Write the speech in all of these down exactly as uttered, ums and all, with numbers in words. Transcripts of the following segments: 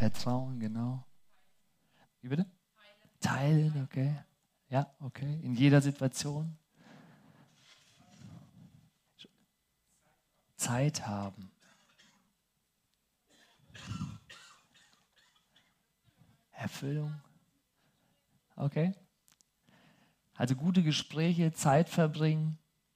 Vertrauen, genau. Wie bitte? Teilen, okay. Ja, okay. In jeder Situation. Zeit haben. Erfüllung. Okay. Also gute Gespräche, Zeit verbringen.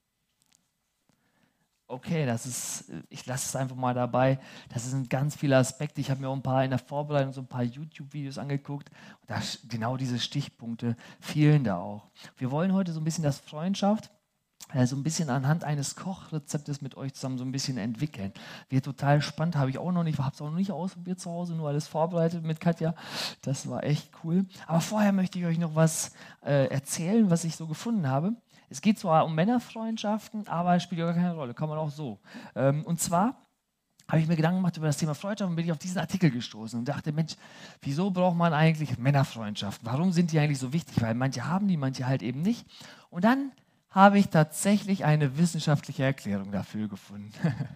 Okay, das ist, ich lasse es einfach mal dabei. Das sind ganz viele Aspekte. Ich habe mir auch ein paar in der Vorbereitung so ein paar YouTube-Videos angeguckt. Und da, genau diese Stichpunkte fehlen da auch. Wir wollen heute so ein bisschen das Freundschaft, äh, so ein bisschen anhand eines Kochrezeptes mit euch zusammen so ein bisschen entwickeln. Wird total spannend, habe ich auch noch nicht, habe es auch noch nicht ausprobiert zu Hause, nur alles vorbereitet mit Katja. Das war echt cool. Aber vorher möchte ich euch noch was äh, erzählen, was ich so gefunden habe. Es geht zwar um Männerfreundschaften, aber es spielt ja gar keine Rolle, kann man auch so. Ähm, und zwar habe ich mir Gedanken gemacht über das Thema Freundschaft und bin ich auf diesen Artikel gestoßen und dachte, Mensch, wieso braucht man eigentlich Männerfreundschaften? Warum sind die eigentlich so wichtig? Weil manche haben die, manche halt eben nicht. Und dann habe ich tatsächlich eine wissenschaftliche Erklärung dafür gefunden.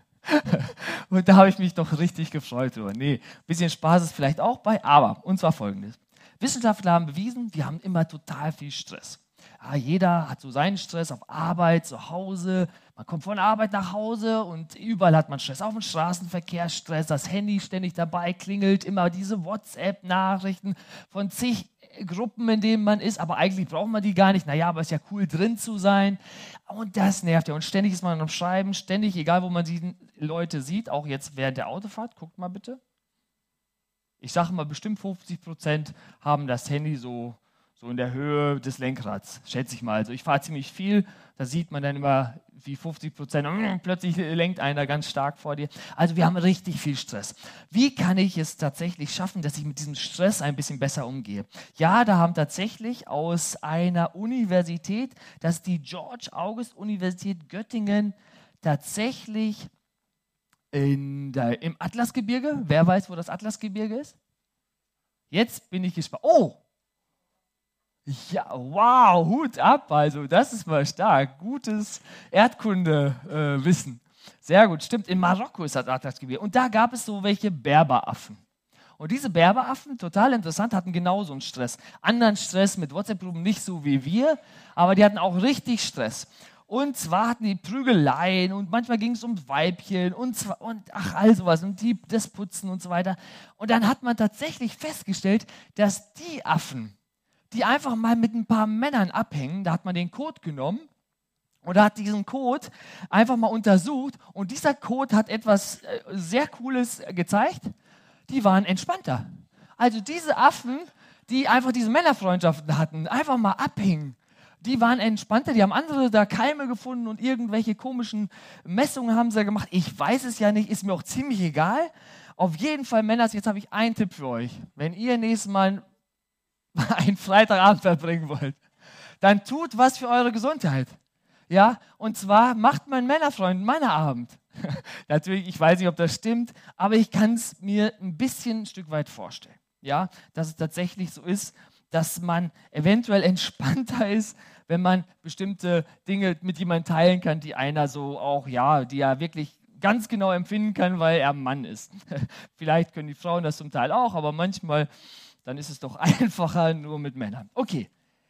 Und da habe ich mich doch richtig gefreut drüber. Nee, ein bisschen Spaß ist vielleicht auch bei, aber, und zwar Folgendes. Wissenschaftler haben bewiesen, wir haben immer total viel Stress. Ja, jeder hat so seinen Stress auf Arbeit, zu Hause. Man kommt von der Arbeit nach Hause und überall hat man Stress. Auf dem Straßenverkehr Stress, das Handy ständig dabei klingelt, immer diese WhatsApp-Nachrichten von zig Gruppen, in denen man ist. Aber eigentlich braucht man die gar nicht. Naja, aber es ist ja cool, drin zu sein. Und das nervt ja. Und ständig ist man am Schreiben, ständig, egal wo man die Leute sieht, auch jetzt während der Autofahrt. Guckt mal bitte. Ich sage mal, bestimmt fünfzig Prozent haben das Handy so so in der Höhe des Lenkrads, schätze ich mal. Also ich fahre ziemlich viel, da sieht man dann immer, wie fünfzig Prozent, plötzlich lenkt einer ganz stark vor dir. Also wir haben richtig viel Stress. Wie kann ich es tatsächlich schaffen, dass ich mit diesem Stress ein bisschen besser umgehe? Ja, da haben tatsächlich aus einer Universität, das ist die George-August-Universität Göttingen, tatsächlich in der, im Atlasgebirge, wer weiß, wo das Atlasgebirge ist? Jetzt bin ich gespannt. Oh! Ja, wow, Hut ab, also das ist mal stark. Gutes Erdkundewissen. Äh, Sehr gut, stimmt. In Marokko ist das Atlasgebirge. Und da gab es so welche Berberaffen. Und diese Berberaffen, total interessant, hatten genauso einen Stress. Anderen Stress mit WhatsApp-Gruppen, nicht so wie wir, aber die hatten auch richtig Stress. Und zwar hatten die Prügeleien und manchmal ging es um Weibchen und, zwar, und ach, all sowas und die, das Putzen und so weiter. Und dann hat man tatsächlich festgestellt, dass die Affen, die einfach mal mit ein paar Männern abhängen, da hat man den Code genommen und hat diesen Code einfach mal untersucht und dieser Code hat etwas äh, sehr Cooles gezeigt, die waren entspannter. Also diese Affen, die einfach diese Männerfreundschaften hatten, einfach mal abhängen, die waren entspannter, die haben andere da Keime gefunden und irgendwelche komischen Messungen haben sie gemacht. Ich weiß es ja nicht, ist mir auch ziemlich egal. Auf jeden Fall, Männer, jetzt habe ich einen Tipp für euch. Wenn ihr nächstes Mal einen Freitagabend verbringen wollt, dann tut was für eure Gesundheit. Ja, und zwar macht mein Männerfreund Männerabend. Natürlich, ich weiß nicht, ob das stimmt, aber ich kann es mir ein bisschen ein Stück weit vorstellen. Ja, dass es tatsächlich so ist, dass man eventuell entspannter ist, wenn man bestimmte Dinge mit jemandem teilen kann, die einer so auch, ja, die er wirklich ganz genau empfinden kann, weil er ein Mann ist. Vielleicht können die Frauen das zum Teil auch, aber manchmal dann ist es doch einfacher nur mit Männern. Okay,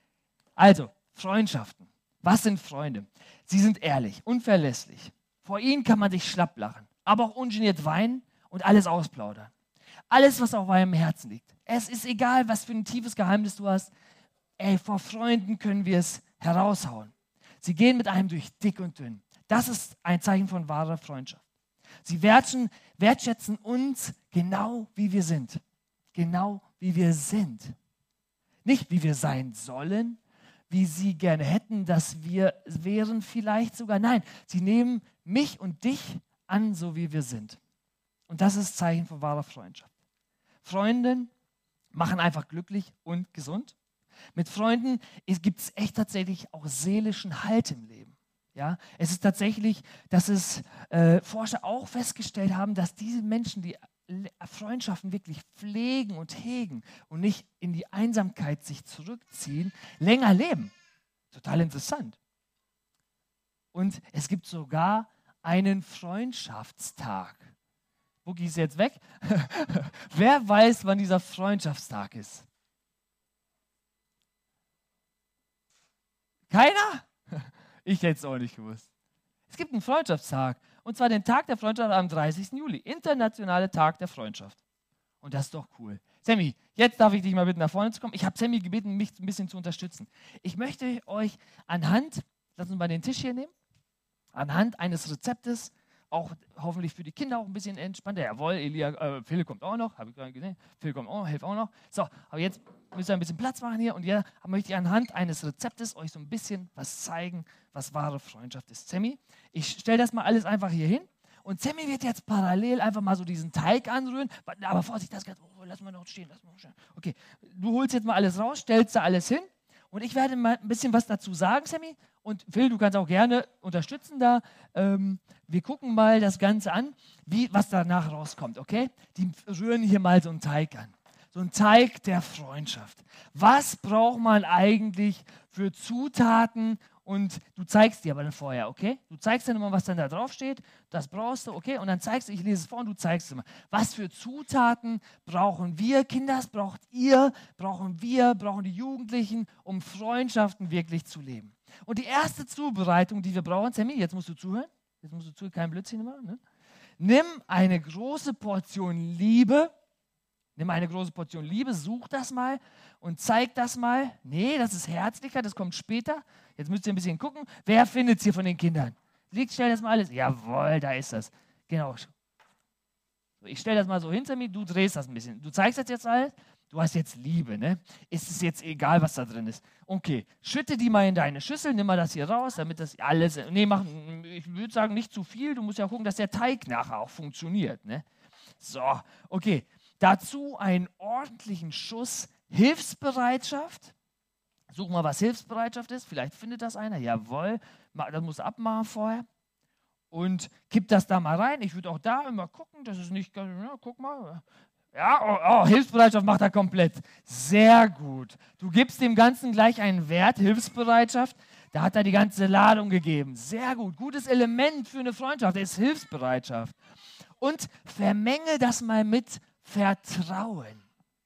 also Freundschaften. Was sind Freunde? Sie sind ehrlich, unverlässlich. Vor ihnen kann man sich schlapp lachen, aber auch ungeniert weinen und alles ausplaudern. Alles, was auf eurem Herzen liegt. Es ist egal, was für ein tiefes Geheimnis du hast. Ey, vor Freunden können wir es heraushauen. Sie gehen mit einem durch dick und dünn. Das ist ein Zeichen von wahrer Freundschaft. Sie wertschätzen, wertschätzen uns genau, wie wir sind. Genau wie wir sind. Nicht wie wir sein sollen, wie sie gerne hätten, dass wir wären vielleicht sogar. Nein, sie nehmen mich und dich an, so wie wir sind. Und das ist Zeichen von wahrer Freundschaft. Freunde machen einfach glücklich und gesund. Mit Freunden gibt es echt tatsächlich auch seelischen Halt im Leben. Ja, es ist tatsächlich, dass es äh, Forscher auch festgestellt haben, dass diese Menschen, die Freundschaften wirklich pflegen und hegen und nicht in die Einsamkeit sich zurückziehen, länger leben. Total interessant. Und es gibt sogar einen Freundschaftstag. Boogie ist jetzt weg. Wer weiß, wann dieser Freundschaftstag ist? Keiner? Ich hätte es auch nicht gewusst. Es gibt einen Freundschaftstag. Und zwar den Tag der Freundschaft am dreißigsten Juli. Internationale Tag der Freundschaft. Und das ist doch cool. Sammy, jetzt darf ich dich mal bitten, nach vorne zu kommen. Ich habe Sammy gebeten, mich ein bisschen zu unterstützen. Ich möchte euch anhand, lass uns mal den Tisch hier nehmen, anhand eines Rezeptes, auch hoffentlich für die Kinder auch ein bisschen entspannter. Jawohl, Elia, äh, Phil kommt auch noch, habe ich gerade gesehen. Phil kommt auch, hilft auch noch. So, aber jetzt müsst ihr ein bisschen Platz machen hier und ja, möchte ich anhand eines Rezeptes euch so ein bisschen was zeigen, was wahre Freundschaft ist. Sammy, ich stelle das mal alles einfach hier hin und Sammy wird jetzt parallel einfach mal so diesen Teig anrühren, aber Vorsicht, das geht, oh, lass mal noch stehen, lass mal noch stehen. Okay, du holst jetzt mal alles raus, stellst da alles hin und ich werde mal ein bisschen was dazu sagen, Sammy. Und Phil, du kannst auch gerne unterstützen da. Ähm, wir gucken mal das Ganze an, wie, was danach rauskommt, okay? Die rühren hier mal so einen Teig an. So ein Teig der Freundschaft. Was braucht man eigentlich für Zutaten? Und du zeigst dir aber dann vorher, okay? Du zeigst dann immer, was dann da drauf steht. Das brauchst du, okay? Und dann zeigst du, ich lese es vor und du zeigst immer, was für Zutaten brauchen wir, Kinder, das braucht ihr, brauchen wir, brauchen die Jugendlichen, um Freundschaften wirklich zu leben. Und die erste Zubereitung, die wir brauchen, Sammy, jetzt musst du zuhören, jetzt musst du zuhören, kein Blödsinn machen, ne? Nimm eine große Portion Liebe, nimm eine große Portion Liebe, such das mal und zeig das mal. Nee, das ist Herzlichkeit, das kommt später. Jetzt müsst ihr ein bisschen gucken, wer findet es hier von den Kindern? Liegt, stell das mal alles. Jawohl, da ist das. Genau. Ich stelle das mal so hinter mir, du drehst das ein bisschen. Du zeigst das jetzt alles. Du hast jetzt Liebe, ne? Ist es jetzt egal, was da drin ist? Okay, schütte die mal in deine Schüssel, nimm mal das hier raus, damit das alles, nee, mach, ich würde sagen, nicht zu viel. Du musst ja gucken, dass der Teig nachher auch funktioniert, ne? So, okay. Dazu einen ordentlichen Schuss Hilfsbereitschaft. Such mal, was Hilfsbereitschaft ist. Vielleicht findet das einer. Jawohl, das muss abmachen vorher. Und kipp das da mal rein. Ich würde auch da immer gucken, das ist nicht, ja, guck mal. Ja, oh, oh, Hilfsbereitschaft macht er komplett. Sehr gut. Du gibst dem Ganzen gleich einen Wert, Hilfsbereitschaft. Da hat er die ganze Ladung gegeben. Sehr gut. Gutes Element für eine Freundschaft ist Hilfsbereitschaft. Und vermenge das mal mit Vertrauen.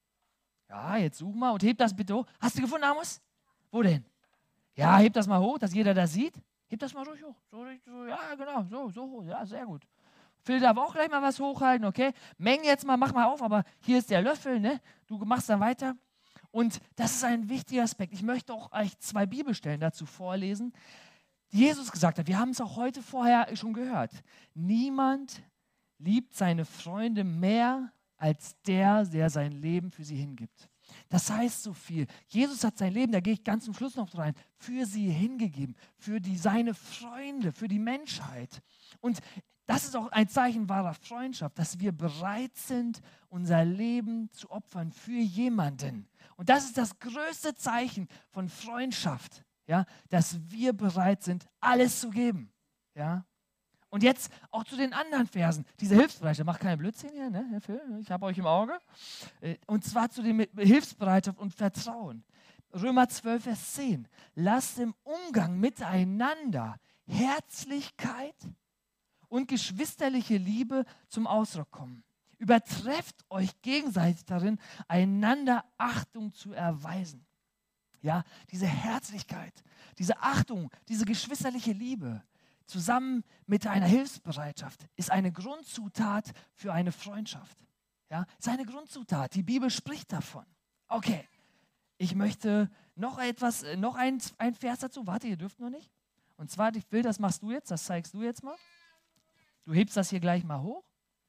Ja, jetzt such mal und heb das bitte hoch. Hast du gefunden, Amos? Wo denn? Ja, heb das mal hoch, dass jeder das sieht. Heb das mal ruhig hoch. So, so, ja, genau, so, so hoch. Ja, sehr gut. Phil darf auch gleich mal was hochhalten, okay? Mengen jetzt mal, mach mal auf, aber hier ist der Löffel, ne? Du machst dann weiter. Und das ist ein wichtiger Aspekt. Ich möchte auch euch zwei Bibelstellen dazu vorlesen, die Jesus gesagt hat. Wir haben es auch heute vorher schon gehört. Niemand liebt seine Freunde mehr als der, der sein Leben für sie hingibt. Das heißt so viel. Jesus hat sein Leben, da gehe ich ganz zum Schluss noch rein, für sie hingegeben, für die, seine Freunde, für die Menschheit. Und das ist auch ein Zeichen wahrer Freundschaft, dass wir bereit sind, unser Leben zu opfern für jemanden. Und das ist das größte Zeichen von Freundschaft, ja, dass wir bereit sind, alles zu geben. Ja. Und jetzt auch zu den anderen Versen. Diese Hilfsbereitschaft, macht keine Blödsinn hier, ne, Herr Phil? Ich habe euch im Auge. Und zwar zu den Hilfsbereitschaft und Vertrauen. Römer zwölf, Vers zehn. Lasst im Umgang miteinander Herzlichkeit und geschwisterliche Liebe zum Ausdruck kommen. Übertrefft euch gegenseitig darin, einander Achtung zu erweisen. Ja, diese Herzlichkeit, diese Achtung, diese geschwisterliche Liebe zusammen mit einer Hilfsbereitschaft ist eine Grundzutat für eine Freundschaft. Ja, ist eine Grundzutat. Die Bibel spricht davon. Okay, ich möchte noch etwas, noch ein, ein Vers dazu. Warte, ihr dürft noch nicht. Und zwar, ich will, das machst du jetzt, das zeigst du jetzt mal. Du hebst das hier gleich mal hoch.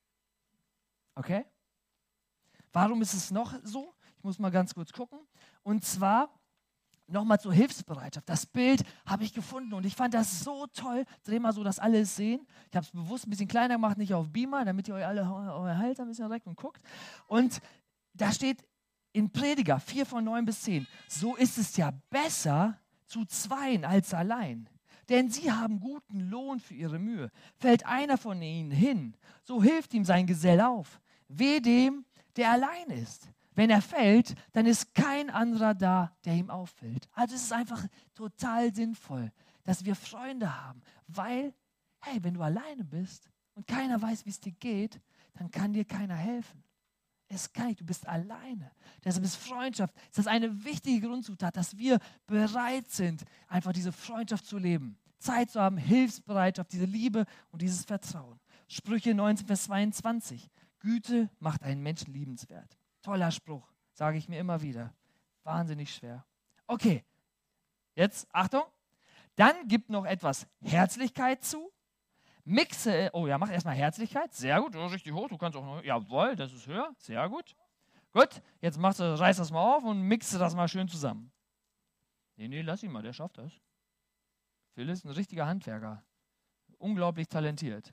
Okay? Warum ist es noch so? Ich muss mal ganz kurz gucken. Und zwar nochmal zur Hilfsbereitschaft. Das Bild habe ich gefunden und ich fand das so toll. Dreh mal so, dass alle es sehen. Ich habe es bewusst ein bisschen kleiner gemacht, nicht auf Beamer, damit ihr euch alle euer Halter ein bisschen reckt und guckt. Und da steht in Prediger vier von neun bis zehn, so ist es ja besser zu zweien als allein. Denn sie haben guten Lohn für ihre Mühe. Fällt einer von ihnen hin, so hilft ihm sein Gesell auf. Weh dem, der allein ist. Wenn er fällt, dann ist kein anderer da, der ihm auffällt. Also es ist einfach total sinnvoll, dass wir Freunde haben. Weil, hey, wenn du alleine bist und keiner weiß, wie es dir geht, dann kann dir keiner helfen. Es kann nicht, du bist alleine. Deshalb ist Freundschaft, ist das eine wichtige Grundzutat, dass wir bereit sind, einfach diese Freundschaft zu leben. Zeit zu haben, Hilfsbereitschaft, diese Liebe und dieses Vertrauen. Sprüche neunzehn, Vers zweiundzwanzig. Güte macht einen Menschen liebenswert. Toller Spruch, sage ich mir immer wieder. Wahnsinnig schwer. Okay, jetzt Achtung. Dann gibt noch etwas Herzlichkeit zu. Mixe, oh ja, mach erstmal Herzlichkeit. Sehr gut, richtig hoch. Du kannst auch noch, jawohl, das ist höher. Sehr gut. Gut, jetzt machst du, reiß das mal auf und mixe das mal schön zusammen. Nee, nee, lass ihn mal, der schafft das. Phil ist ein richtiger Handwerker. Unglaublich talentiert.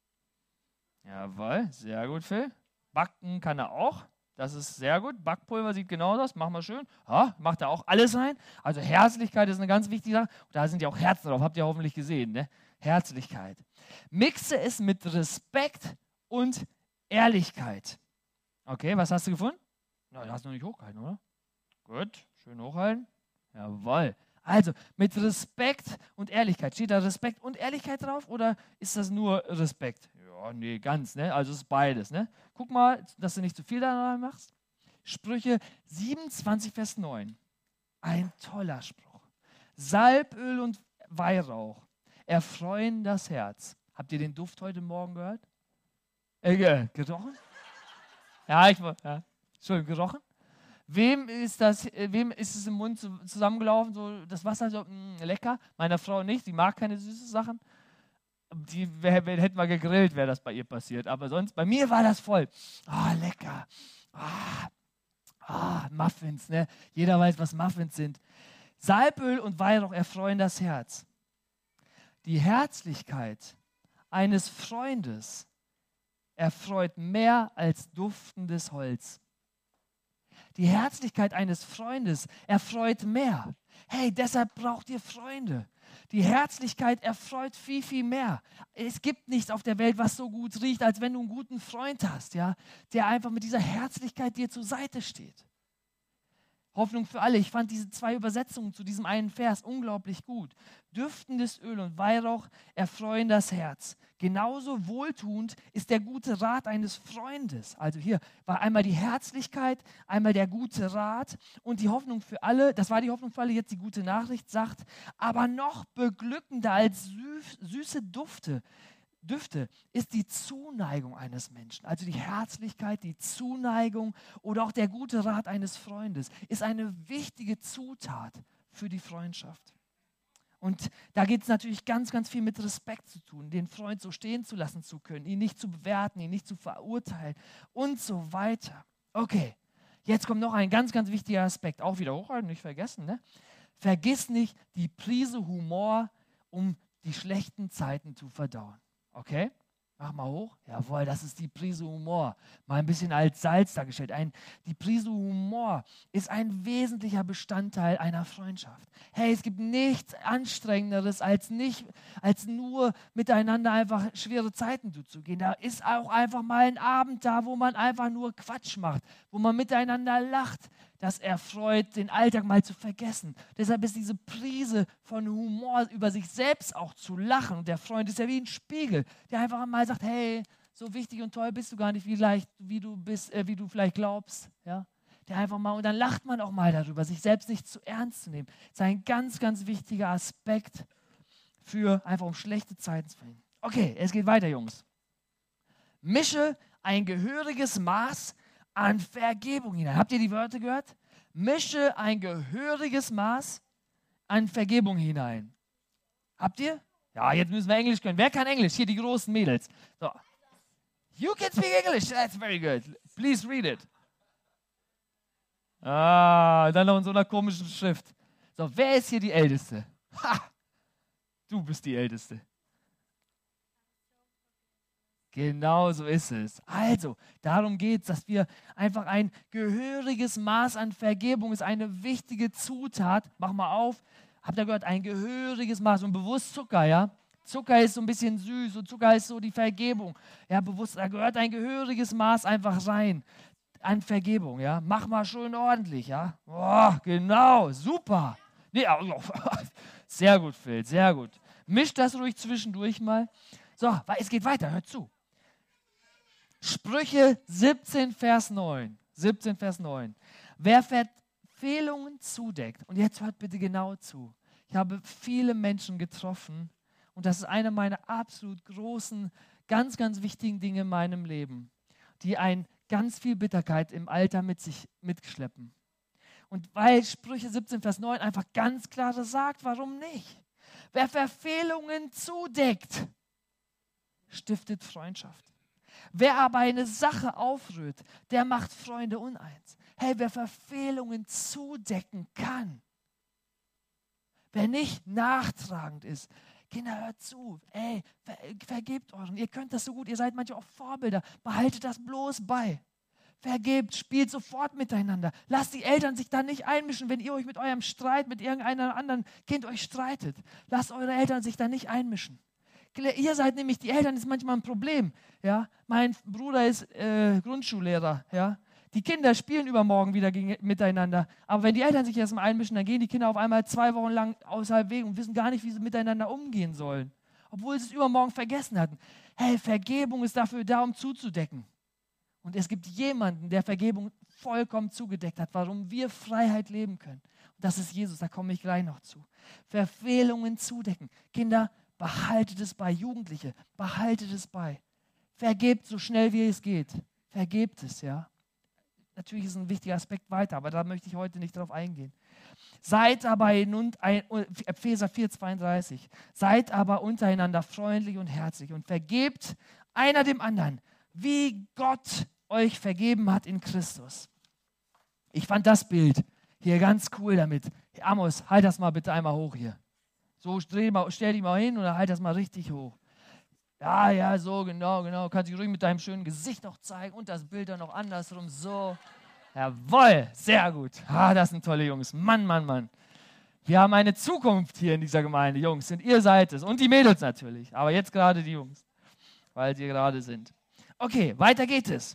Jawohl, sehr gut, Phil. Backen kann er auch. Das ist sehr gut. Backpulver sieht genauso aus. Machen wir schön. Ja, macht er auch alles rein. Also Herzlichkeit ist eine ganz wichtige Sache. Und da sind ja auch Herzen drauf. Habt ihr hoffentlich gesehen, ne? Herzlichkeit. Mixe es mit Respekt und Ehrlichkeit. Okay, was hast du gefunden? Na, du hast noch nicht hochgehalten, oder? Gut, schön hochhalten. Jawohl. Also, mit Respekt und Ehrlichkeit. Steht da Respekt und Ehrlichkeit drauf oder ist das nur Respekt? Ja, nee, ganz, ne? Also es ist beides, ne? Guck mal, dass du nicht zu viel da machst. Sprüche siebenundzwanzig, Vers neun. Ein toller Spruch. Salböl und Weihrauch erfreuen das Herz. Habt ihr den Duft heute Morgen gehört? Äh, gerochen? Ja, ich war, ja. Entschuldigung, gerochen? Wem ist, das, wem ist es im Mund zusammengelaufen, so das Wasser so mh, lecker? Meiner Frau nicht, die mag keine süßen Sachen. Die hätten wir gegrillt, wäre das bei ihr passiert. Aber sonst, bei mir war das voll. Ah, oh, lecker. Ah, oh, Muffins, ne? Jeder weiß, was Muffins sind. Salböl und Weihrauch erfreuen das Herz. Die Herzlichkeit eines Freundes erfreut mehr als duftendes Holz. Die Herzlichkeit eines Freundes erfreut mehr. Hey, deshalb braucht ihr Freunde. Die Herzlichkeit erfreut viel, viel mehr. Es gibt nichts auf der Welt, was so gut riecht, als wenn du einen guten Freund hast, ja, der einfach mit dieser Herzlichkeit dir zur Seite steht. Hoffnung für alle. Ich fand diese zwei Übersetzungen zu diesem einen Vers unglaublich gut. Duftendes Öl und Weihrauch erfreuen das Herz. Genauso wohltuend ist der gute Rat eines Freundes. Also hier war einmal die Herzlichkeit, einmal der gute Rat und die Hoffnung für alle, das war die Hoffnung für alle, jetzt die gute Nachricht sagt, aber noch beglückender als süß, süße Dufte, Düfte ist die Zuneigung eines Menschen. Also die Herzlichkeit, die Zuneigung oder auch der gute Rat eines Freundes ist eine wichtige Zutat für die Freundschaft. Und da geht es natürlich ganz, ganz viel mit Respekt zu tun, den Freund so stehen zu lassen zu können, ihn nicht zu bewerten, ihn nicht zu verurteilen und so weiter. Okay, jetzt kommt noch ein ganz, ganz wichtiger Aspekt. Auch wieder hochhalten, nicht vergessen. Ne? Vergiss nicht die Prise Humor, um die schlechten Zeiten zu verdauen. Okay, mach mal hoch. Jawohl, das ist die Prise Humor. Mal ein bisschen als Salz dargestellt. Ein, die Prise Humor ist ein wesentlicher Bestandteil einer Freundschaft. Hey, es gibt nichts Anstrengenderes, als, nicht, als nur miteinander einfach schwere Zeiten zuzugehen. Da ist auch einfach mal ein Abend da, wo man einfach nur Quatsch macht, wo man miteinander lacht. Das erfreut, den Alltag mal zu vergessen. Deshalb ist diese Prise von Humor über sich selbst auch zu lachen. Und der Freund ist ja wie ein Spiegel, der einfach mal sagt, hey, so wichtig und toll bist du gar nicht, wie, leicht, wie, du, bist, äh, wie du vielleicht glaubst. Ja? Der einfach mal, und dann lacht man auch mal darüber, sich selbst nicht zu ernst zu nehmen. Das ist ein ganz, ganz wichtiger Aspekt für einfach um schlechte Zeiten zu verhindern. Okay, es geht weiter, Jungs. Mische ein gehöriges Maß an Vergebung hinein. Habt ihr die Wörter gehört? Mische ein gehöriges Maß an Vergebung hinein. Habt ihr? Ja, jetzt müssen wir Englisch können. Wer kann Englisch? Hier die großen Mädels. So. You can speak English. That's very good. Please read it. Ah, dann noch in so einer komischen Schrift. So, wer ist hier die Älteste? Ha! Du bist die Älteste. Genau so ist es. Also, darum geht es, dass wir einfach ein gehöriges Maß an Vergebung ist eine wichtige Zutat. Mach mal auf. Habt ihr gehört? Ein gehöriges Maß und bewusst Zucker, ja? Zucker ist so ein bisschen süß und Zucker ist so die Vergebung. Ja, bewusst, da gehört ein gehöriges Maß einfach rein an Vergebung, ja? Mach mal schön ordentlich, ja? Oh, genau, super. Nee, sehr gut, Phil, sehr gut. Misch das ruhig zwischendurch mal. So, es geht weiter, hört zu. Sprüche siebzehn, Vers neun. siebzehn, Vers neun. Wer Verfehlungen zudeckt, und jetzt hört bitte genau zu. Ich habe viele Menschen getroffen und das ist eine meiner absolut großen, ganz, ganz wichtigen Dinge in meinem Leben, die ein ganz viel Bitterkeit im Alter mit sich mitschleppen. Und weil Sprüche siebzehn, Vers neun einfach ganz klar sagt, warum nicht? Wer Verfehlungen zudeckt, stiftet Freundschaft. Wer aber eine Sache aufrührt, der macht Freunde uneins. Hey, wer Verfehlungen zudecken kann, wer nicht nachtragend ist, Kinder, hört zu, ey, ver vergebt euren, ihr könnt das so gut, ihr seid manchmal auch Vorbilder, behaltet das bloß bei. Vergebt, spielt sofort miteinander. Lasst die Eltern sich da nicht einmischen, wenn ihr euch mit eurem Streit, mit irgendeinem anderen Kind euch streitet. Lasst eure Eltern sich da nicht einmischen. Ihr seid nämlich, die Eltern ist manchmal ein Problem. Ja? Mein Bruder ist äh, Grundschullehrer. Ja? Die Kinder spielen übermorgen wieder gegen, miteinander. Aber wenn die Eltern sich erstmal einmischen, dann gehen die Kinder auf einmal zwei Wochen lang außerhalb Weg und wissen gar nicht, wie sie miteinander umgehen sollen. Obwohl sie es übermorgen vergessen hatten. Hey, Vergebung ist dafür da, um zuzudecken. Und es gibt jemanden, der Vergebung vollkommen zugedeckt hat, warum wir Freiheit leben können. Und das ist Jesus, da komme ich gleich noch zu. Verfehlungen zudecken. Kinder, behaltet es bei. Jugendliche, behaltet es bei. Vergebt so schnell wie es geht. Vergebt es, ja. Natürlich ist ein wichtiger Aspekt weiter, aber da möchte ich heute nicht drauf eingehen. Seid aber, in, Epheser vier, zweiunddreißig, seid aber untereinander freundlich und herzlich und vergebt einer dem anderen, wie Gott euch vergeben hat in Christus. Ich fand das Bild hier ganz cool damit. Amos, halt das mal bitte einmal hoch hier. So, stell, mal, stell dich mal hin und halt das mal richtig hoch. Ja, ja, so, genau, genau. Kannst dich ruhig mit deinem schönen Gesicht noch zeigen und das Bild dann noch andersrum. So. Jawohl, sehr gut. Ah, das sind tolle Jungs. Mann, Mann, Mann. Wir haben eine Zukunft hier in dieser Gemeinde, Jungs. Und ihr seid es. Und die Mädels natürlich. Aber jetzt gerade die Jungs, weil sie gerade sind. Okay, weiter geht es.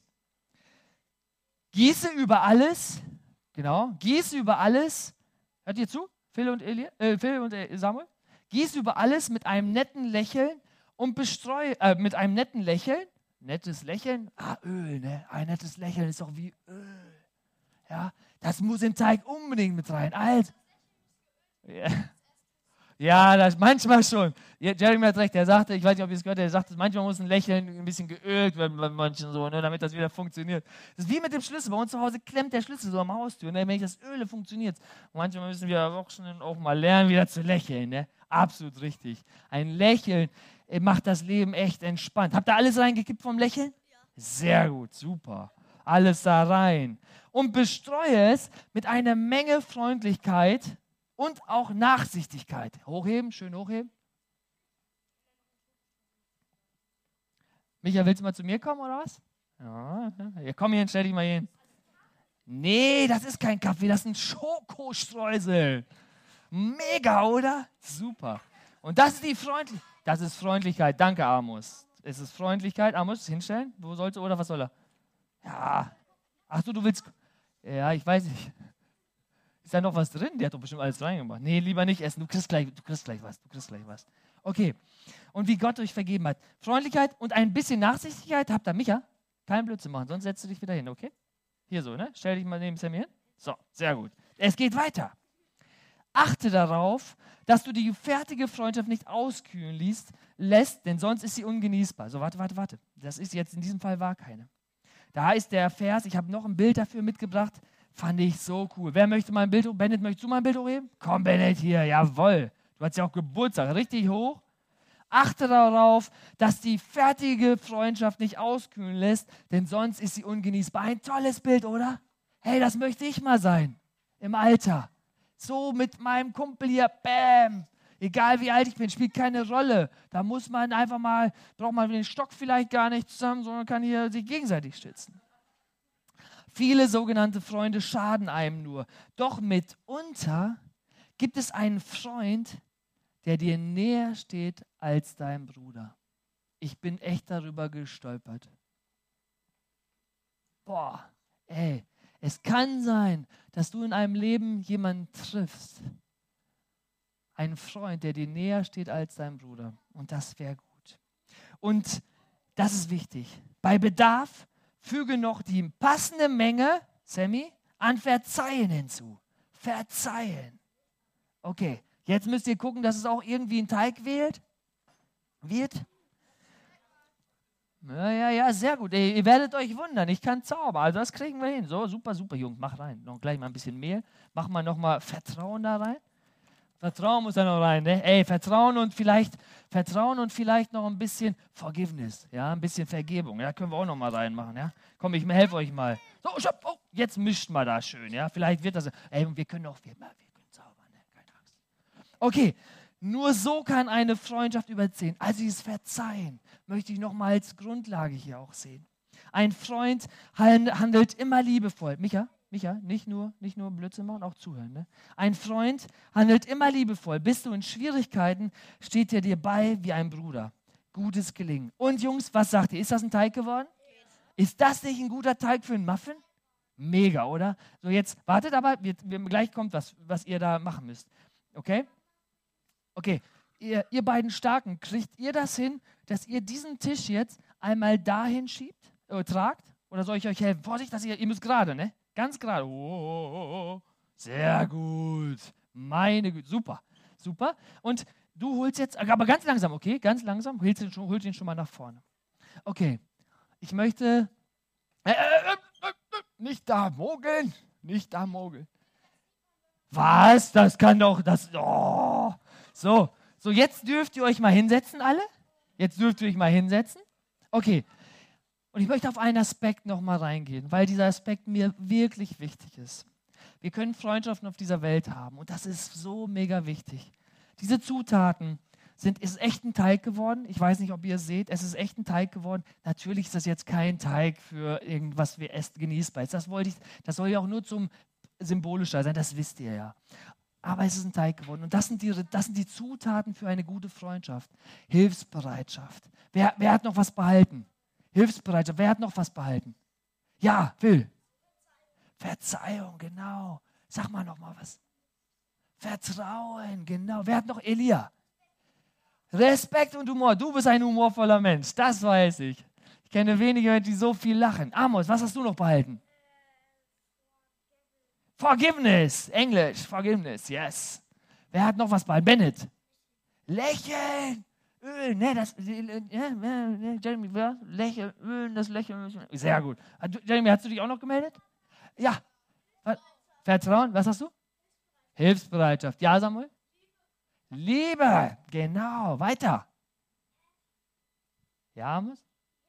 Gieße über alles, genau, gieße über alles, hört ihr zu, Phil und, Eli, äh, Phil und äh, Samuel? Gieße über alles mit einem netten Lächeln und bestreue, äh, mit einem netten Lächeln, nettes Lächeln, ah, Öl, ne, ein nettes Lächeln ist doch wie Öl, ja, das muss im Teig unbedingt mit rein, alt. Ja. Ja, das manchmal schon. Jeremy hat recht, er sagte, ich weiß nicht, ob ihr es gehört habt, er sagte, manchmal muss ein Lächeln ein bisschen geölt werden bei manchen so, ne, damit das wieder funktioniert. Das ist wie mit dem Schlüssel. Bei uns zu Hause klemmt der Schlüssel so am Haustür. Ne, wenn ich das öle, funktioniert es. Manchmal müssen wir Erwachsenen auch mal lernen, wieder zu lächeln. Ne? Absolut richtig. Ein Lächeln macht das Leben echt entspannt. Habt ihr alles reingekippt vom Lächeln? Ja. Sehr gut, super. Alles da rein. Und bestreue es mit einer Menge Freundlichkeit und auch Nachsichtigkeit. Hochheben, schön hochheben. Micha, willst du mal zu mir kommen oder was? Ja, ja, komm hier hin, stell dich mal hier hin. Nee, das ist kein Kaffee, das sind Schokostreusel. Mega, oder? Super. Und das ist die Freundlichkeit. Das ist Freundlichkeit. Danke, Amos. Es ist Freundlichkeit. Amos, hinstellen? Wo sollst du oder was soll er? Ja. Ach du, du willst... Ja, ich weiß nicht. Ist da noch was drin? Der hat doch bestimmt alles reingemacht. Nee, lieber nicht essen. Du kriegst gleich, du kriegst gleich was. Du kriegst gleich was. Okay. Und wie Gott euch vergeben hat. Freundlichkeit und ein bisschen Nachsichtigkeit. Habt ihr, Micha? Kein Blödsinn machen, sonst setzt du dich wieder hin, okay? Hier so, ne? Stell dich mal neben Sammy hin. So, sehr gut. Es geht weiter. Achte darauf, dass du die fertige Freundschaft nicht auskühlen liest, lässt, denn sonst ist sie ungenießbar. So, warte, warte, warte. Das ist jetzt in diesem Fall war keine. Da ist der Vers, ich habe noch ein Bild dafür mitgebracht, fand ich so cool. Wer möchte mal ein Bild hochheben? Bennett, möchtest du mal ein Bild hochheben? Komm, Bennett, hier, jawohl. Du hast ja auch Geburtstag, richtig hoch. Achte darauf, dass die fertige Freundschaft nicht auskühlen lässt, denn sonst ist sie ungenießbar. Ein tolles Bild, oder? Hey, das möchte ich mal sein, im Alter. So mit meinem Kumpel hier, bam. Egal wie alt ich bin, spielt keine Rolle. Da muss man einfach mal, braucht man den Stock vielleicht gar nicht zusammen, sondern kann hier sich gegenseitig stützen. Viele sogenannte Freunde schaden einem nur. Doch mitunter gibt es einen Freund, der dir näher steht als dein Bruder. Ich bin echt darüber gestolpert. Boah, ey, es kann sein, dass du in einem Leben jemanden triffst, einen Freund, der dir näher steht als dein Bruder. Und das wäre gut. Und das ist wichtig. Bei Bedarf füge noch die passende Menge, Sammy, an Verzeihen hinzu. Verzeihen. Okay, jetzt müsst ihr gucken, dass es auch irgendwie ein Teig wird. Wird. Ja, ja, ja, sehr gut. Ihr, ihr werdet euch wundern, ich kann zaubern. Also das kriegen wir hin. So, super, super, Jungs, mach rein. Noch gleich mal ein bisschen Mehl. Mach mal nochmal Vertrauen da rein. Vertrauen muss da noch rein, ne? Ey, Vertrauen und vielleicht, Vertrauen und vielleicht noch ein bisschen Forgiveness, ja, ein bisschen Vergebung, ja, können wir auch noch mal reinmachen, ja. Komm, ich helfe euch mal. So, stopp, oh, jetzt mischt mal da schön, ja. Vielleicht wird das, ey, und wir können auch, wir, wir können zaubern, ne? Keine Angst. Okay, nur so kann eine Freundschaft überziehen. Also dieses Verzeihen möchte ich noch mal als Grundlage hier auch sehen. Ein Freund handelt immer liebevoll. Micha? Micha, nicht nur, nicht nur Blödsinn machen, auch zuhören. Ne? Ein Freund handelt immer liebevoll. Bist du in Schwierigkeiten, steht er dir bei wie ein Bruder. Gutes Gelingen. Und Jungs, was sagt ihr? Ist das ein Teig geworden? Ist das nicht ein guter Teig für einen Muffin? Mega, oder? So, jetzt wartet aber, wir, wir, gleich kommt was, was ihr da machen müsst. Okay? Okay, ihr, ihr beiden Starken, kriegt ihr das hin, dass ihr diesen Tisch jetzt einmal dahin schiebt, äh, tragt? Oder soll ich euch helfen? Vorsicht, dass ihr, ihr müsst gerade, ne? Ganz gerade. Oh, oh, oh. Sehr gut. Meine Güte. Super. Super. Und du holst jetzt, aber ganz langsam, okay? Ganz langsam. Holst ihn schon, holst ihn schon mal nach vorne. Okay. Ich möchte. Äh, äh, äh, äh, nicht da mogeln. Nicht da mogeln. Was? Das kann doch. Das. Oh. So. So, jetzt dürft ihr euch mal hinsetzen, alle. Jetzt dürft ihr euch mal hinsetzen. Okay. Und ich möchte auf einen Aspekt nochmal reingehen, weil dieser Aspekt mir wirklich wichtig ist. Wir können Freundschaften auf dieser Welt haben und das ist so mega wichtig. Diese Zutaten sind, ist echt ein Teig geworden. Ich weiß nicht, ob ihr es seht, es ist echt ein Teig geworden. Natürlich ist das jetzt kein Teig für irgendwas, wir essen, genießbar ist. Das wollte ich, das soll ja auch nur zum symbolischer sein, das wisst ihr ja. Aber es ist ein Teig geworden und das sind die, das sind die Zutaten für eine gute Freundschaft. Hilfsbereitschaft. Wer, wer hat noch was behalten? Hilfsbereitschaft. Wer hat noch was behalten? Ja, Will. Verzeihung, genau. Sag mal noch mal was. Vertrauen, genau. Wer hat noch Elia? Respekt und Humor. Du bist ein humorvoller Mensch, das weiß ich. Ich kenne wenige Menschen, die so viel lachen. Amos, was hast du noch behalten? Forgiveness. Englisch, Forgiveness, yes. Wer hat noch was behalten? Bennett. Lächeln. Öl, ne, das, ja, ne, Jeremy, ja, Lächeln, Öl, das Lächeln. Sehr gut. Jeremy, hast du dich auch noch gemeldet? Ja. Vertrauen, was hast du? Hilfsbereitschaft. Ja, Samuel? Liebe, genau, weiter. Ja, muss?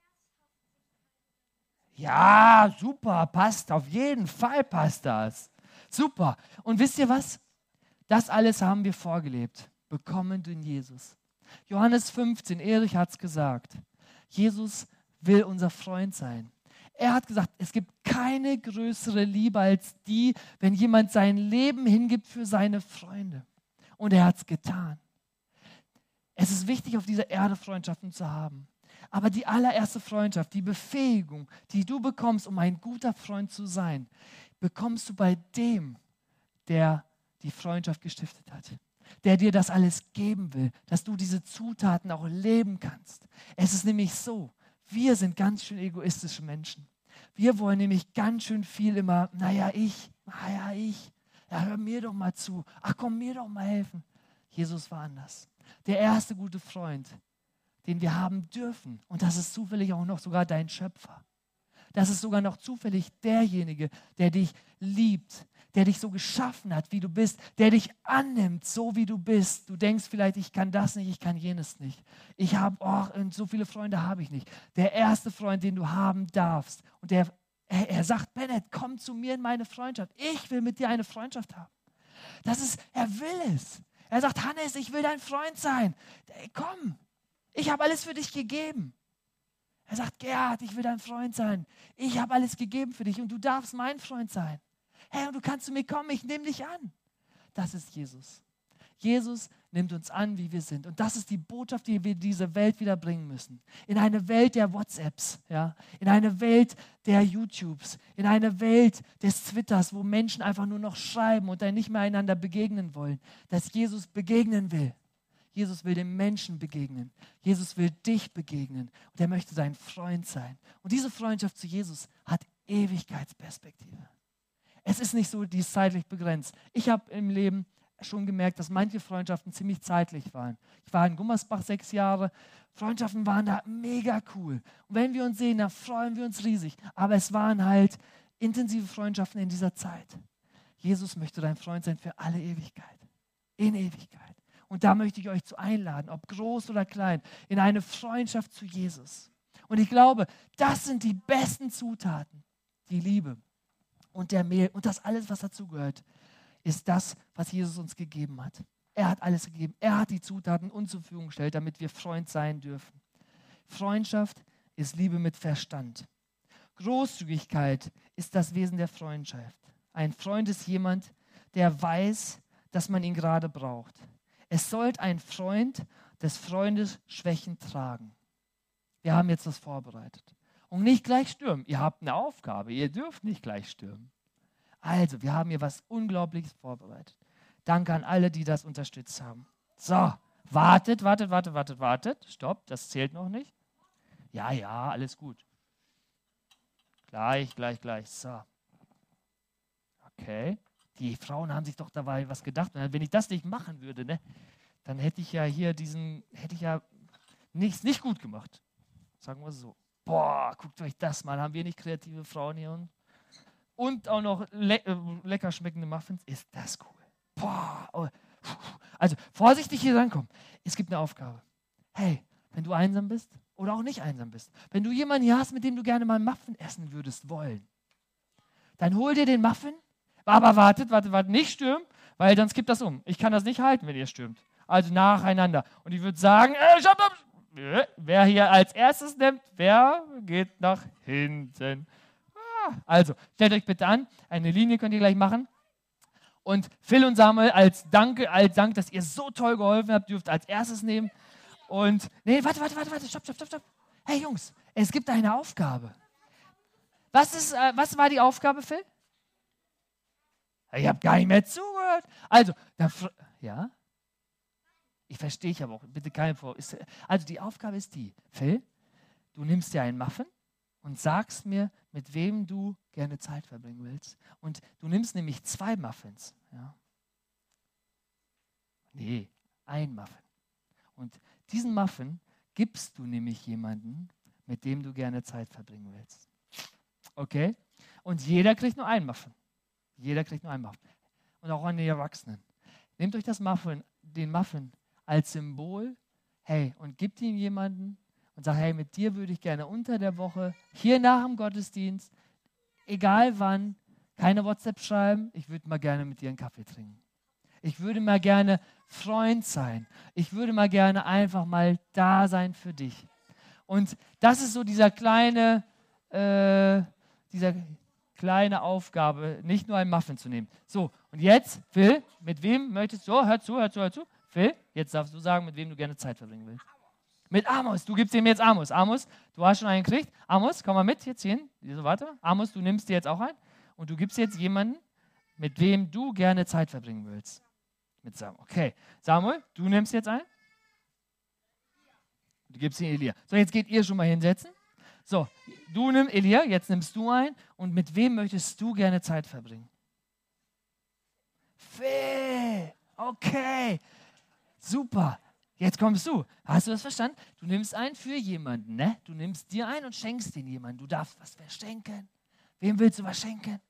Ja, super, passt, auf jeden Fall passt das. Super. Und wisst ihr was? Das alles haben wir vorgelebt, bekommen durch Jesus. Johannes fünfzehn, Erich hat es gesagt. Jesus will unser Freund sein. Er hat gesagt, es gibt keine größere Liebe als die, wenn jemand sein Leben hingibt für seine Freunde. Und er hat es getan. Es ist wichtig, auf dieser Erde Freundschaften zu haben. Aber die allererste Freundschaft, die Befähigung, die du bekommst, um ein guter Freund zu sein, bekommst du bei dem, der die Freundschaft gestiftet hat. Der dir das alles geben will, dass du diese Zutaten auch leben kannst. Es ist nämlich so, wir sind ganz schön egoistische Menschen. Wir wollen nämlich ganz schön viel immer, naja, ich, naja, ich, ja, hör mir doch mal zu, ach komm, mir doch mal helfen. Jesus war anders. Der erste gute Freund, den wir haben dürfen, und das ist zufällig auch noch sogar dein Schöpfer. Das ist sogar noch zufällig derjenige, der dich liebt, der dich so geschaffen hat, wie du bist, der dich annimmt, so wie du bist. Du denkst vielleicht, ich kann das nicht, ich kann jenes nicht. Ich habe, oh, so viele Freunde habe ich nicht. Der erste Freund, den du haben darfst, und der, er, er sagt, Bennett, komm zu mir in meine Freundschaft. Ich will mit dir eine Freundschaft haben. Das ist, er will es. Er sagt, Hannes, ich will dein Freund sein. Ey, komm, ich habe alles für dich gegeben. Er sagt, Gerhard, ich will dein Freund sein. Ich habe alles gegeben für dich und du darfst mein Freund sein. Hey, und du kannst zu mir kommen, ich nehme dich an. Das ist Jesus. Jesus nimmt uns an, wie wir sind. Und das ist die Botschaft, die wir in diese Welt wieder bringen müssen. In eine Welt der WhatsApps, ja? In eine Welt der YouTubes, in eine Welt des Twitters, wo Menschen einfach nur noch schreiben und dann nicht mehr einander begegnen wollen. Dass Jesus begegnen will. Jesus will den Menschen begegnen. Jesus will dich begegnen. Und er möchte dein Freund sein. Und diese Freundschaft zu Jesus hat Ewigkeitsperspektive. Es ist nicht so, die ist zeitlich begrenzt. Ich habe im Leben schon gemerkt, dass manche Freundschaften ziemlich zeitlich waren. Ich war in Gummersbach sechs Jahre. Freundschaften waren da mega cool. Und wenn wir uns sehen, dann freuen wir uns riesig. Aber es waren halt intensive Freundschaften in dieser Zeit. Jesus möchte dein Freund sein für alle Ewigkeit. In Ewigkeit. Und da möchte ich euch zu einladen, ob groß oder klein, in eine Freundschaft zu Jesus. Und ich glaube, das sind die besten Zutaten. Die Liebe und der Mehl und das alles, was dazugehört, ist das, was Jesus uns gegeben hat. Er hat alles gegeben. Er hat die Zutaten uns zur Verfügung gestellt, damit wir Freund sein dürfen. Freundschaft ist Liebe mit Verstand. Großzügigkeit ist das Wesen der Freundschaft. Ein Freund ist jemand, der weiß, dass man ihn gerade braucht. Es sollte ein Freund des Freundes Schwächen tragen. Wir haben jetzt das vorbereitet. Und nicht gleich stürmen. Ihr habt eine Aufgabe. Ihr dürft nicht gleich stürmen. Also, wir haben hier was Unglaubliches vorbereitet. Danke an alle, die das unterstützt haben. So, wartet, wartet, wartet, wartet, wartet. Stopp, das zählt noch nicht. Ja, ja, alles gut. Gleich, gleich, gleich. So. Okay. Die Frauen haben sich doch dabei was gedacht. Und wenn ich das nicht machen würde, ne, dann hätte ich ja hier diesen, hätte ich ja nichts nicht gut gemacht. Sagen wir es so. Boah, guckt euch das mal. Haben wir nicht kreative Frauen hier und, und auch noch le äh, lecker schmeckende Muffins? Ist das cool. Boah. Oh. Also vorsichtig hier rankommen. Es gibt eine Aufgabe. Hey, wenn du einsam bist oder auch nicht einsam bist, wenn du jemanden hier hast, mit dem du gerne mal einen Muffin essen würdest wollen, dann hol dir den Muffin. Aber wartet, wartet, wartet, nicht stürmen, weil sonst kippt das um. Ich kann das nicht halten, wenn ihr stürmt. Also nacheinander. Und ich würde sagen, äh, stopp, stopp. Wer hier als erstes nimmt, wer geht nach hinten? Ah, also, stellt euch bitte an. Eine Linie könnt ihr gleich machen. Und Phil und Samuel, als Danke, als Dank, dass ihr so toll geholfen habt, dürft als erstes nehmen. Und, nee, warte, warte, warte, warte, stopp, stopp, stopp, stopp. Hey Jungs, es gibt eine Aufgabe. Was, ist, äh, was war die Aufgabe, Phil? Ich habe gar nicht mehr zugehört. Also, da, ja? Ich verstehe ich aber auch. Bitte keine Vor. Also, die Aufgabe ist die. Phil, du nimmst dir einen Muffin und sagst mir, mit wem du gerne Zeit verbringen willst. Und du nimmst nämlich zwei Muffins. Ja? Nee, ein Muffin. Und diesen Muffin gibst du nämlich jemandem, mit dem du gerne Zeit verbringen willst. Okay? Und jeder kriegt nur einen Muffin. Jeder kriegt nur einen Muffin. Und auch an die Erwachsenen. Nehmt euch das Muffin, den Muffin als Symbol, hey, und gebt ihm jemanden und sagt, hey, mit dir würde ich gerne unter der Woche, hier nach dem Gottesdienst, egal wann, keine WhatsApp schreiben, ich würde mal gerne mit dir einen Kaffee trinken. Ich würde mal gerne Freund sein. Ich würde mal gerne einfach mal da sein für dich. Und das ist so dieser kleine, äh, dieser kleine Aufgabe, nicht nur einen Muffin zu nehmen. So, und jetzt, Phil, mit wem möchtest du, oh, hör zu, hör zu, hör zu. Phil, jetzt darfst du sagen, mit wem du gerne Zeit verbringen willst. Mit Amos, du gibst ihm jetzt Amos. Amos, du hast schon einen gekriegt. Amos, komm mal mit, jetzt hier hin. So, warte. Amos, du nimmst dir jetzt auch ein und du gibst jetzt jemanden, mit wem du gerne Zeit verbringen willst. Mit Samuel. Okay, Samuel, du nimmst jetzt ein. Du gibst ihn Elia. So, jetzt geht ihr schon mal hinsetzen. So, du nimmst Elia, jetzt nimmst du ein. Und mit wem möchtest du gerne Zeit verbringen? Phil, okay, super. Jetzt kommst du. Hast du das verstanden? Du nimmst einen für jemanden, ne? Du nimmst dir einen und schenkst den jemanden. Du darfst was verschenken. Wem willst du was schenken?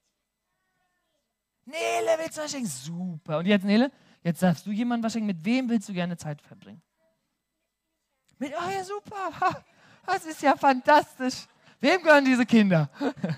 Nele, willst du was schenken? Super. Und jetzt, Nele, jetzt darfst du jemanden was schenken. Mit wem willst du gerne Zeit verbringen? Mit, oh ja, super. Ha, das ist ja fantastisch. Wem gehören diese Kinder?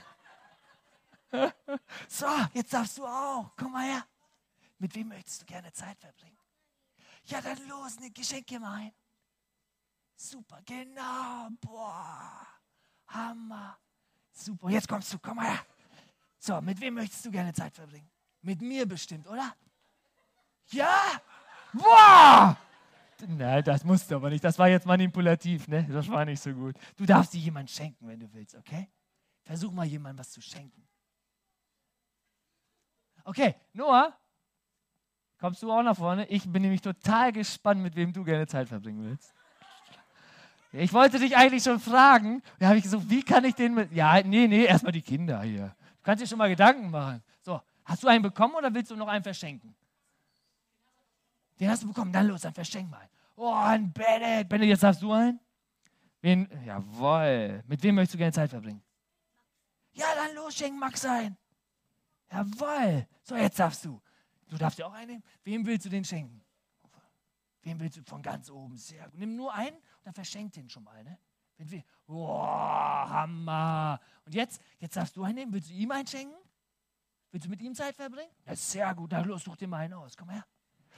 So, jetzt darfst du auch. Komm mal her. Mit wem möchtest du gerne Zeit verbringen? Ja, dann los, ein Geschenk hier mal ein. Super, genau. Boah, Hammer. Super, jetzt kommst du, komm mal her. So, mit wem möchtest du gerne Zeit verbringen? Mit mir bestimmt, oder? Ja? Boah! Nein, das musst du aber nicht. Das war jetzt manipulativ, ne? Das war nicht so gut. Du darfst dir jemand schenken, wenn du willst, okay? Versuch mal jemandem was zu schenken. Okay, Noah, Kommst du auch nach vorne? Ich bin nämlich total gespannt, mit wem du gerne Zeit verbringen willst. Ich wollte dich eigentlich schon fragen. Da habe ich gesagt, wie kann ich den mit... Ja, nee, nee, erstmal die Kinder hier. Du kannst dir schon mal Gedanken machen. So, hast du einen bekommen oder willst du noch einen verschenken? Den hast du bekommen, dann los, dann verschenk mal. Oh, ein Bennett. Bennett, jetzt darfst du einen? Wen? Jawohl. Mit wem möchtest du gerne Zeit verbringen? Ja, dann los, schenk Max ein. Jawohl. So, jetzt darfst du. Du darfst dir auch einen nehmen. Wem willst du den schenken? Wem willst du von ganz oben? Sehr gut. Nimm nur einen und dann verschenk den schon mal. Ne? Oh, Hammer. Und jetzt, jetzt darfst du einen nehmen. Willst du ihm einen schenken? Willst du mit ihm Zeit verbringen? Ja, sehr gut. Dann los, such dir mal einen aus. Komm her.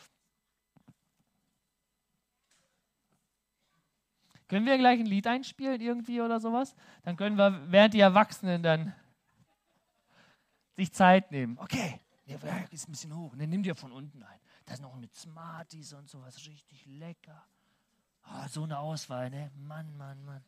Können wir gleich ein Lied einspielen irgendwie oder sowas? Dann können wir, während die Erwachsenen dann sich Zeit nehmen. Okay, der ist ein bisschen hoch. Und dann nimm dir von unten ein. Da ist noch mit Smarties und sowas richtig lecker. Oh, so eine Auswahl, ne? Mann, Mann, Mann.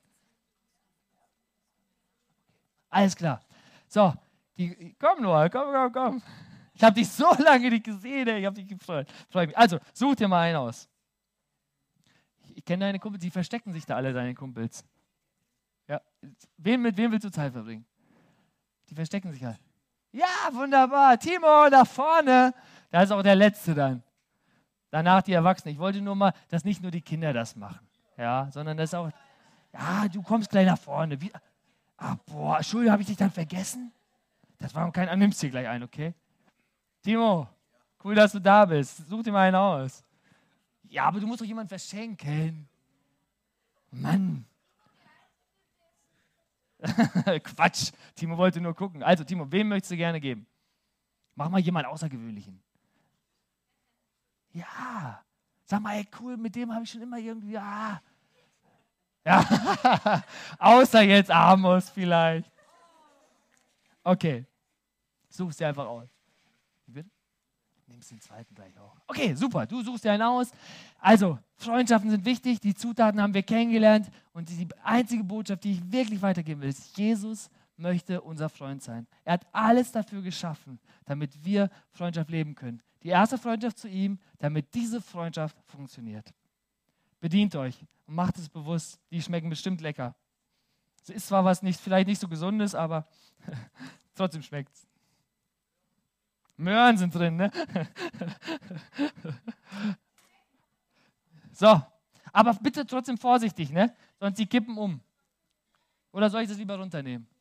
Alles klar. So, die, komm nur, komm, komm, komm. Ich habe dich so lange nicht gesehen, ey. Ich habe dich gefreut. Freue mich. Also, such dir mal einen aus. Ich kenne deine Kumpels, die verstecken sich da alle, deine Kumpels. Ja. Wem, mit wem willst du Zeit verbringen? Die verstecken sich halt. Ja, wunderbar. Timo, nach vorne. Da ist auch der Letzte dann. Danach die Erwachsenen. Ich wollte nur mal, dass nicht nur die Kinder das machen. Ja, sondern das auch. Ja, du kommst gleich nach vorne. Wie, ah, boah, Entschuldigung, habe ich dich dann vergessen? Das war kein. Ah, nimmst dir gleich ein, okay? Timo, cool, dass du da bist. Such dir mal einen aus. Ja, aber du musst doch jemanden verschenken. Mann. Quatsch. Timo wollte nur gucken. Also, Timo, wem möchtest du gerne geben? Mach mal jemanden Außergewöhnlichen. Ja. Sag mal, ey, cool, mit dem habe ich schon immer irgendwie... Ah. Ja. Außer jetzt Amos vielleicht. Okay. Such's dir einfach aus. Bitte? Nimmst den zweiten gleich auch. Okay, super. Du suchst dir einen aus. Also, Freundschaften sind wichtig. Die Zutaten haben wir kennengelernt. Und die einzige Botschaft, die ich wirklich weitergeben will, ist, Jesus möchte unser Freund sein. Er hat alles dafür geschaffen, damit wir Freundschaft leben können. Die erste Freundschaft zu ihm, damit diese Freundschaft funktioniert. Bedient euch und macht es bewusst. Die schmecken bestimmt lecker. Es ist zwar was nicht, vielleicht nicht so Gesundes, aber trotzdem schmeckt es. Möhren sind drin, ne? So, aber bitte trotzdem vorsichtig, ne? Sonst die kippen um. Oder soll ich das lieber runternehmen?